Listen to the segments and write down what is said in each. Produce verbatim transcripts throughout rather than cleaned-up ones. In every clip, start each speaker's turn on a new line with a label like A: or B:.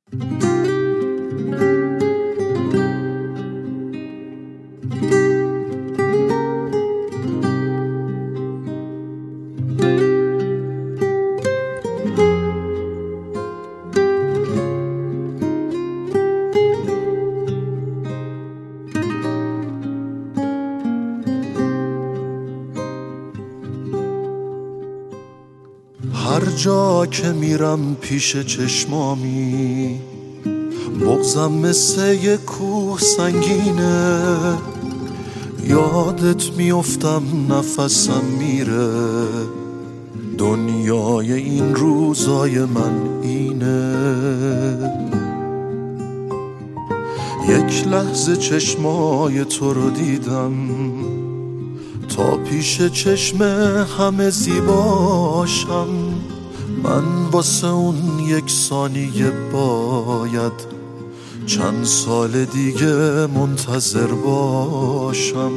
A: هر جا که میرم پیش چشمامی بغضم مثل یک کوه سنگینه، یادت میافتم نفسم میره، دنیای این روزای من اینه. یک لحظه چشمای تو رو دیدم تا پیش چشم همه زیباشم، من واسه اون یک ثانیه باید چند سال دیگه منتظر باشم.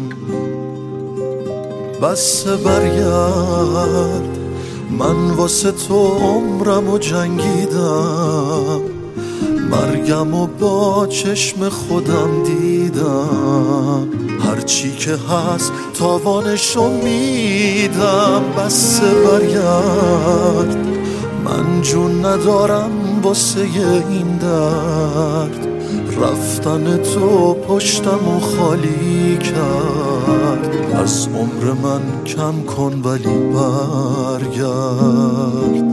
A: بس برگرد، من واسه تو عمرمو جنگیدم، مرگمو با چشم خودم دیدم، هرچی که هست تاوانشو میدم. بس برگرد، من جون ندارم واسه این درد، رفتن تو پشتمو خالی کرد، از عمر من کم کن ولی برگرد.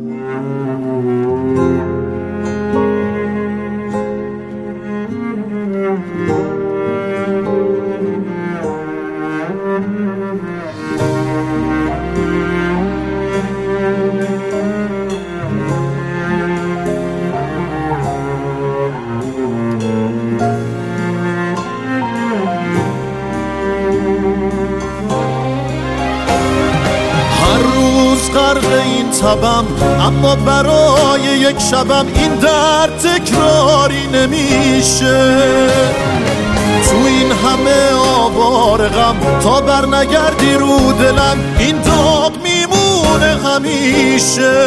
A: غرق این تبم، اما برای یک شبم این درد تکراری نمیشه. تو این همه آوار غم تا بر نگردی رو دلم، این داغ میمونه همیشه.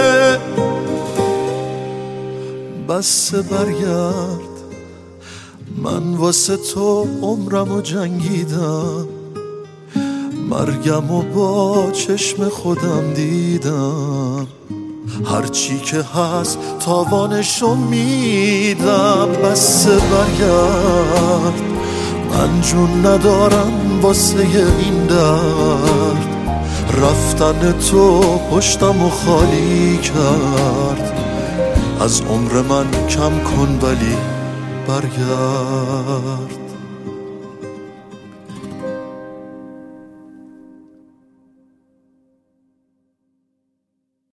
A: بس برگرد، من واسه تو عمرمو جنگیدم، مرگمو با چشم خودم دیدم، هرچی که هست تاوانشو میدم. بس برگرد، من جون ندارم واسه این درد، رفتن تو پشتمو خالی کرد، از عمر من کم کن ولی برگرد.